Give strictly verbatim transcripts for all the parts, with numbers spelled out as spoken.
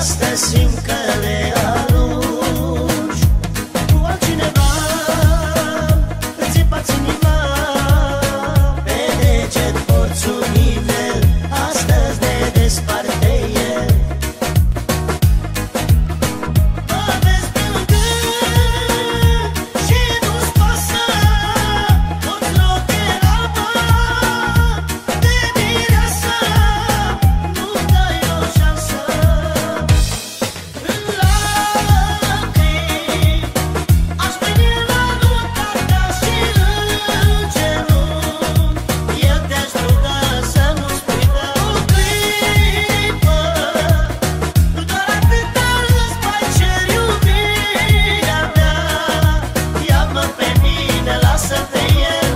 astăzi simt că le arunci. Cu altcineva îți țipați inima, pe deget porți un nivel, astăzi ne desparte el. Mă vezi plângând și nu-ți pasă, toți loc era bani de mireasă, nu dai o șansă. În lacrimi aș veni la nunta ta și în genunchi eu te-aș ruga să nu spui că o clipă, doar atâta îți mai cer iubirea mea. Ia-mă pe mine, lasă-te el.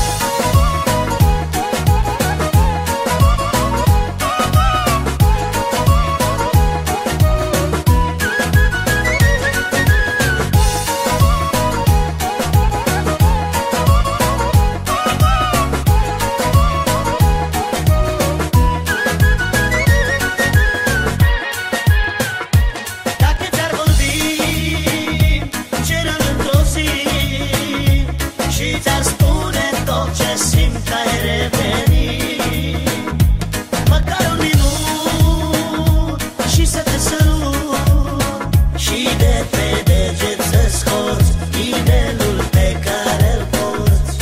Dacă ți-ar vorbi cerul într-o zi și ți-ar spune tot ce simt că ai revenit, măcar un minut și să te sărut și de pe deget să scoți inelul pe care îl porți.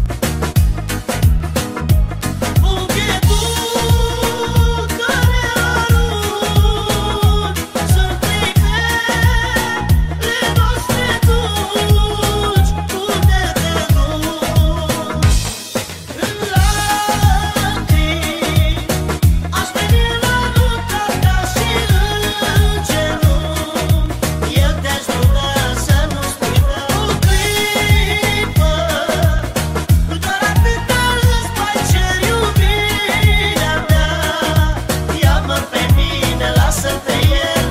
Buchetul care arunci sunt clipele noastre dulci, unde te duci. În lacrimi aș veni la nunta ta și în genunchi eu te-aș ruga să nu spui că o clipă, doar atâta îți mai cer iubirea mea. Ia-mă pe mine, lasă-te el.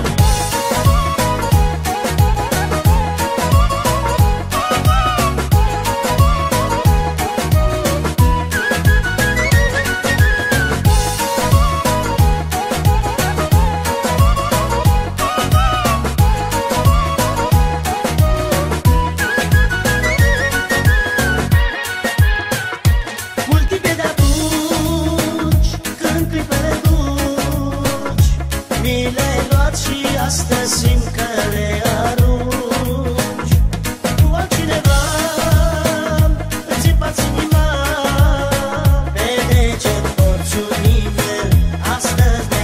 Multiple de atunci, când clipele duci, mi le-ai luat și astăzi simt că le arunci. Cu altcineva îți țipați inima, pe deget porți un nivel, astăzi ne